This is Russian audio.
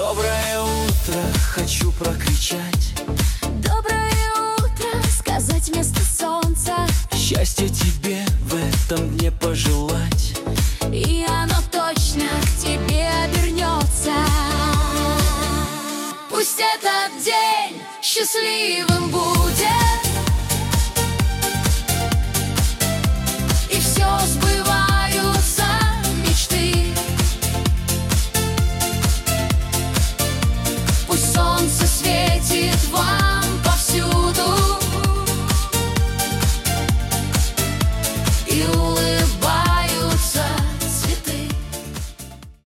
Доброе утро, хочу прокричать. Доброе утро, сказать вместо солнца. Счастья тебе в этом дне пожелать, и оно точно к тебе обернется. Пусть этот день счастливый